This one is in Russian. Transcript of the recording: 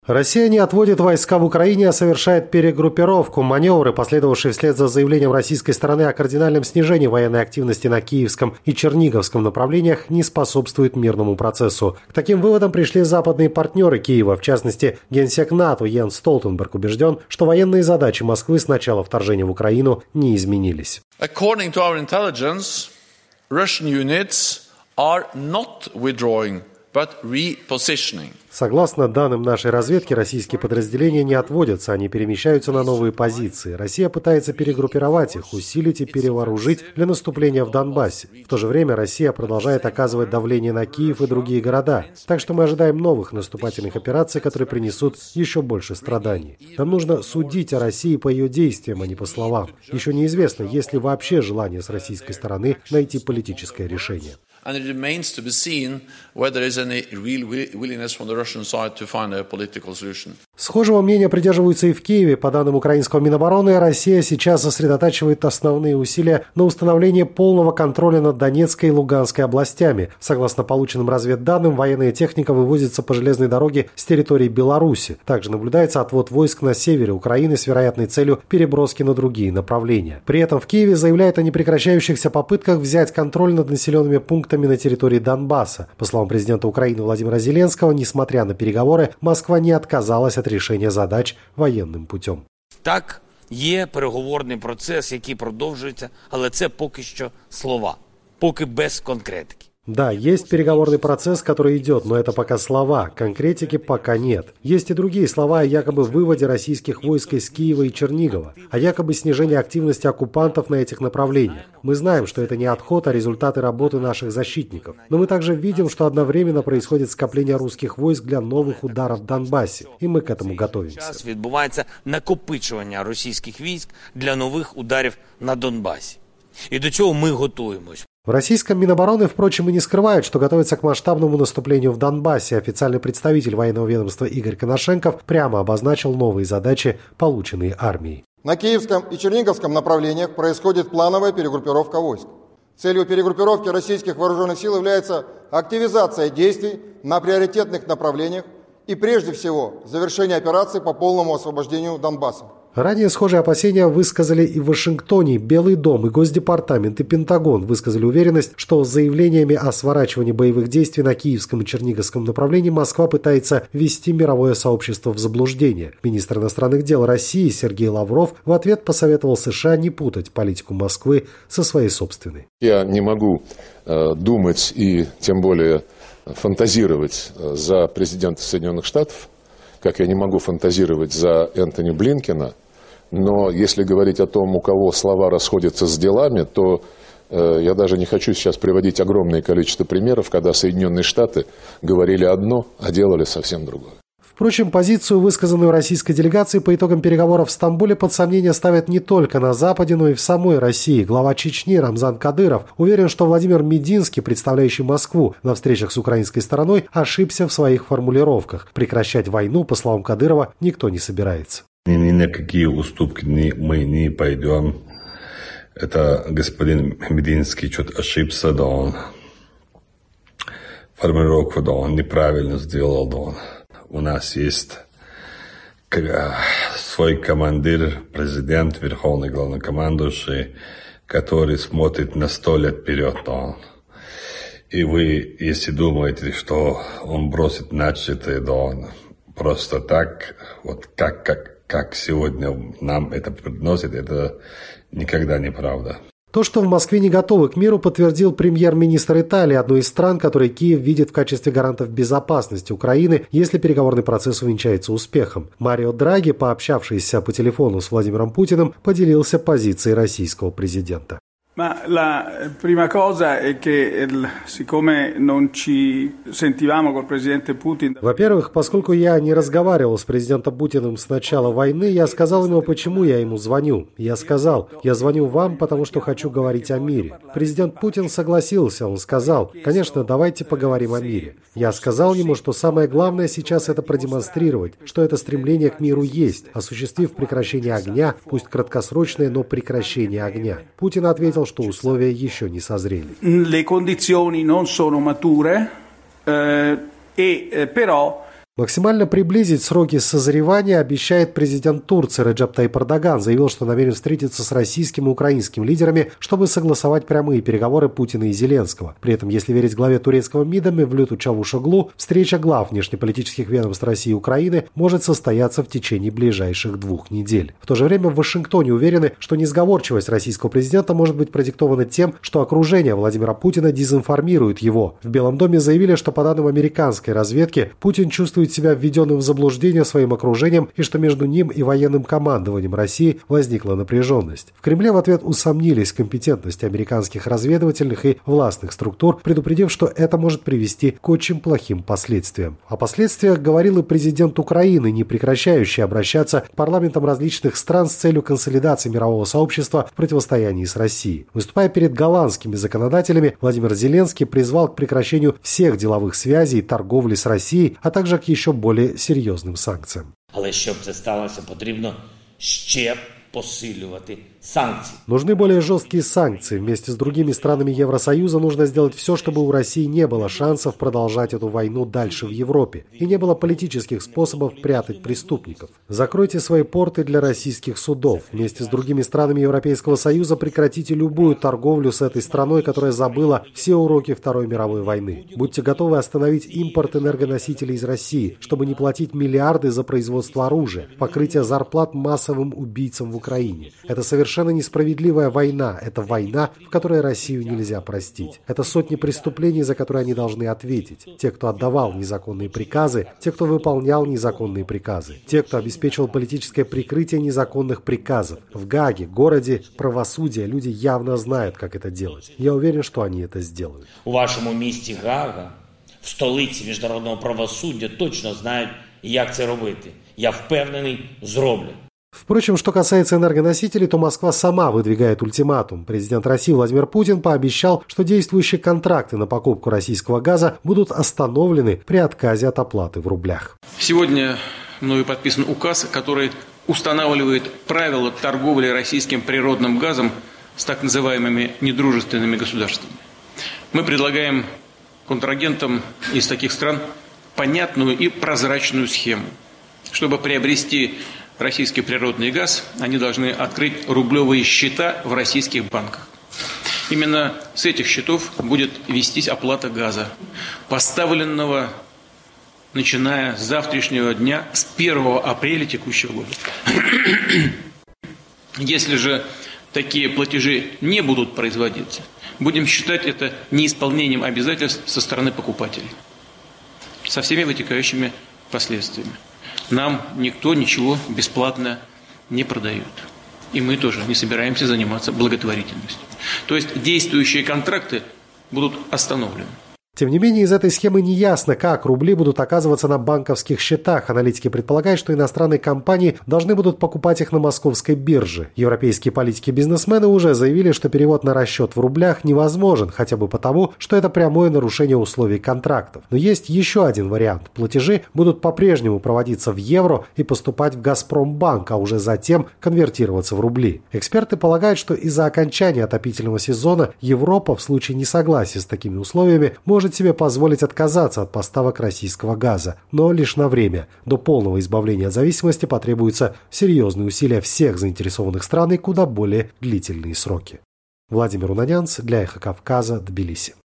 Россия не отводит войска в Украине, а совершает перегруппировку. Маневры, последовавшие вслед за заявлением российской стороны о кардинальном снижении военной активности на Киевском и Черниговском направлениях, не способствуют мирному процессу. К таким выводам пришли западные партнеры Киева. В частности, генсек НАТО Йенс Столтенберг убежден, что военные задачи Москвы с начала вторжения в Украину не изменились. According to our intelligence, Russian units are not withdrawing, but repositioning. Согласно данным нашей разведки, российские подразделения не отводятся, они перемещаются на новые позиции. Россия пытается перегруппировать их, усилить и перевооружить для наступления в Донбассе. В то же время Россия продолжает оказывать давление на Киев и другие города. Так что мы ожидаем новых наступательных операций, которые принесут еще больше страданий. Нам нужно судить о России по ее действиям, а не по словам. Еще неизвестно, есть ли вообще желание с российской стороны найти политическое решение. And it remains to be seen whether there is any real willingness from the Russian side to find a political solution. Схожего мнения придерживаются и в Киеве. По данным украинского Минобороны, Россия сейчас сосредотачивает основные усилия на установлении полного контроля над Донецкой и Луганской областями. Согласно полученным разведданным, военная техника вывозится по железной дороге с территории Беларуси. Также наблюдается отвод войск на севере Украины с вероятной целью переброски на другие направления. При этом в Киеве заявляют о непрекращающихся попытках взять контроль над населенными пунктами на территории Донбасса. По словам президента Украины Владимира Зеленского, несмотря на переговоры, Москва не отказалась от рішення задач воєнним путем. Так, є переговорний процес, який продовжується, але це поки що слова, поки без конкретики. Да, есть переговорный процесс, который идет, но это пока слова, конкретики пока нет. Есть и другие слова о якобы выводе российских войск из Киева и Чернигова, о якобы снижении активности оккупантов на этих направлениях. Мы знаем, что это не отход, а результаты работы наших защитников. Но мы также видим, что одновременно происходит скопление русских войск для новых ударов в Донбассе, и мы к этому готовимся. Зараз відбувається накопичування російських військ для нових ударів на Донбасі. І до цього ми готуємось. В российском Минобороны, впрочем, и не скрывают, что готовятся к масштабному наступлению в Донбассе. Официальный представитель военного ведомства Игорь Коношенков прямо обозначил новые задачи, полученные армией. На Киевском и Черниговском направлениях происходит плановая перегруппировка войск. Целью перегруппировки российских вооруженных сил является активизация действий на приоритетных направлениях и, прежде всего, завершение операции по полному освобождению Донбасса. Ранее схожие опасения высказали и в Вашингтоне. Белый дом, и Госдепартамент, и Пентагон высказали уверенность, что с заявлениями о сворачивании боевых действий на Киевском и Черниговском направлении Москва пытается ввести мировое сообщество в заблуждение. Министр иностранных дел России Сергей Лавров в ответ посоветовал США не путать политику Москвы со своей собственной. Я не могу думать и тем более фантазировать за президента Соединенных Штатов, как я не могу фантазировать за Энтони Блинкена, но если говорить о том, у кого слова расходятся с делами, то я даже не хочу сейчас приводить огромное количество примеров, когда Соединенные Штаты говорили одно, а делали совсем другое. Впрочем, позицию, высказанную российской делегацией по итогам переговоров в Стамбуле, под сомнение ставят не только на Западе, но и в самой России. Глава Чечни Рамзан Кадыров уверен, что Владимир Мединский, представляющий Москву на встречах с украинской стороной, ошибся в своих формулировках. Прекращать войну, по словам Кадырова, никто не собирается. Ни на какие уступки мы не пойдем. Это господин Мединский что-то ошибся, да он формулировку, да он неправильно сделал, да он. У нас есть свой командир, президент, верховный главнокомандующий, который смотрит на 100 лет вперед. Да. И вы, если думаете, что он бросит начатое, да он просто так, вот как сегодня нам это приносит, это никогда не правда. То, что в Москве не готовы к миру, подтвердил премьер-министр Италии, одной из стран, которые Киев видит в качестве гарантов безопасности Украины, если переговорный процесс увенчается успехом. Марио Драги, пообщавшийся по телефону с Владимиром Путиным, поделился позицией российского президента. Ma la prima cosa è che siccome non ci sentivamo col presidente Putin. Во-первых, поскольку я не разговаривал с президентом Путиным с начала войны, я сказал ему, почему я ему звоню. Я сказал, я звоню вам, потому что хочу говорить о мире. Президент Путин согласился, он сказал, конечно, давайте поговорим о мире. Я сказал ему, что самое главное сейчас это продемонстрировать, что это стремление к миру есть, осуществив прекращение огня, пусть краткосрочное, но прекращение огня. Путин ответил, что условия еще не созрели. Le condizioni non sono mature, però Максимально приблизить сроки созревания обещает президент Турции Реджеп Таyyip Эрдоган. Заявил, что намерен встретиться с российским и украинским лидерами, чтобы согласовать прямые переговоры Путина и Зеленского. При этом, если верить главе турецкого МИДа Мевлюту Чавушоглу, встреча глав внешнеполитических ведомств России и Украины может состояться в течение ближайших 2 недель. В то же время в Вашингтоне уверены, что несговорчивость российского президента может быть продиктована тем, что окружение Владимира Путина дезинформирует его. В Белом доме заявили, что по данным американской разведки, Путин чувствует себя введенным в заблуждение своим окружением и что между ним и военным командованием России возникла напряженность. В Кремле в ответ усомнились в компетентности американских разведывательных и властных структур, предупредив, что это может привести к очень плохим последствиям. О последствиях говорил и президент Украины, не прекращающий обращаться к парламентам различных стран с целью консолидации мирового сообщества в противостоянии с Россией. Выступая перед голландскими законодателями, Владимир Зеленский призвал к прекращению всех деловых связей и торговли с Россией, а также к еще более серьезным санкциям. Але щоб це сталося, потрібно ще посилювати санкции. Нужны более жесткие санкции. Вместе с другими странами Евросоюза нужно сделать все, чтобы у России не было шансов продолжать эту войну дальше в Европе и не было политических способов прятать преступников. Закройте свои порты для российских судов. Вместе с другими странами Европейского Союза прекратите любую торговлю с этой страной, которая забыла все уроки Второй мировой войны. Будьте готовы остановить импорт энергоносителей из России, чтобы не платить миллиарды за производство оружия, покрытие зарплат массовым убийцам в Украине. Это совершенно несправедливая война. Это война, в которой Россию нельзя простить. Это сотни преступлений, за которые они должны ответить. Те, кто отдавал незаконные приказы, те, кто выполнял незаконные приказы, те, кто обеспечивал политическое прикрытие незаконных приказов. В Гааге, городе правосудия, люди явно знают, как это делать. Я уверен, что они это сделают. У вашому місті Гаага, в столиці міжнародного правосуддя, точно знають, як це робити. Я впевнений, зроблять. Впрочем, что касается энергоносителей, то Москва сама выдвигает ультиматум. Президент России Владимир Путин пообещал, что действующие контракты на покупку российского газа будут остановлены при отказе от оплаты в рублях. Сегодня мною подписан указ, который устанавливает правила торговли российским природным газом с так называемыми недружественными государствами. Мы предлагаем контрагентам из таких стран понятную и прозрачную схему. Чтобы приобрести российский природный газ, они должны открыть рублевые счета в российских банках. Именно с этих счетов будет вестись оплата газа, поставленного, начиная с завтрашнего дня, с 1 апреля текущего года. Если же такие платежи не будут производиться, будем считать это неисполнением обязательств со стороны покупателей, со всеми вытекающими последствиями. Нам никто ничего бесплатно не продает. И мы тоже не собираемся заниматься благотворительностью. То есть действующие контракты будут остановлены. Тем не менее, из этой схемы не ясно, как рубли будут оказываться на банковских счетах. Аналитики предполагают, что иностранные компании должны будут покупать их на московской бирже. Европейские политики и бизнесмены уже заявили, что перевод на расчет в рублях невозможен, хотя бы потому, что это прямое нарушение условий контрактов. Но есть еще один вариант. Платежи будут по-прежнему проводиться в евро и поступать в Газпромбанк, а уже затем конвертироваться в рубли. Эксперты полагают, что из-за окончания отопительного сезона Европа в случае несогласия с такими условиями может себе позволить отказаться от поставок российского газа, но лишь на время. До полного избавления от зависимости потребуются серьезные усилия всех заинтересованных стран и куда более длительные сроки. Владимир Унанянц для Эхо Кавказа, Тбилиси.